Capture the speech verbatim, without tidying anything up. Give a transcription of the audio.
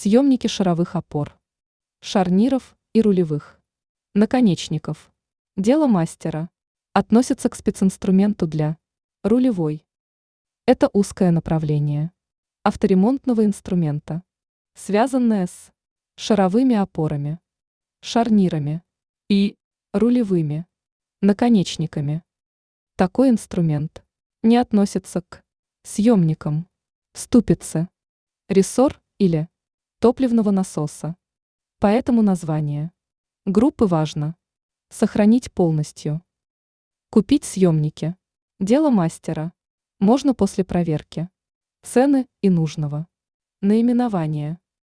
Съемники шаровых опор, шарниров и рулевых наконечников. Дело мастера. Относится к специнструменту для рулевой. Это узкое направление авторемонтного инструмента, связанное с шаровыми опорами, шарнирами и рулевыми наконечниками. Такой инструмент не относится к съемникам ступицы, рессор или топливного насоса. Поэтому название группы важно сохранить полностью. Купить съемники. Дело мастера. Можно после проверки цены и нужного наименования.